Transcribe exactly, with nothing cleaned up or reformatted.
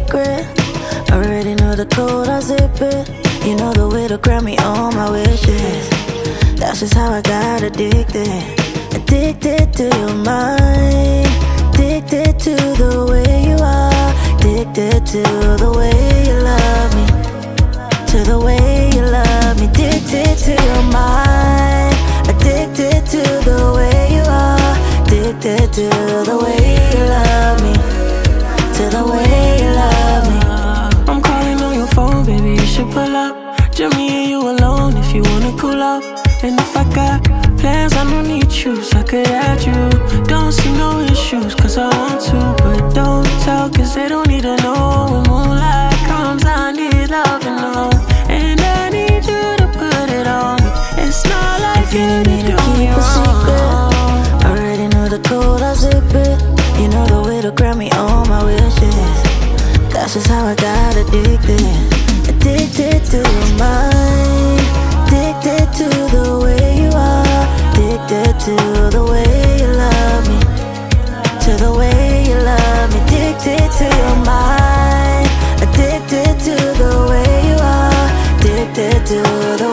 secret. Already know the code, I zip it. You know the way to grant me all my wishes. That's just how I got addicted. Addicted to your mind. Addicted to the way you are. Addicted to the way you love me. To the way you love me. Addicted to your mind. Addicted to the way you are. Addicted to the way you love me. To the way you love me. I'm calling on your phone, baby, you should pull up. Just me and you alone if you wanna cool up. And if I got plans, I don't need you, so I could add you. Don't see no issues, cause I want to. But don't tell, cause they don't need to know. When moonlight comes, I need love and know. And I need you to put it on me. It's not like if you need me to keep a secret, already know the code, I zip it. You know the way to grant me all my wishes. That's just how I got addicted. Addicted to your mind. Addicted to the way you are. Addicted to the way you love me. To the way you love me. Addicted to your mind. Addicted to the way you are. Addicted to the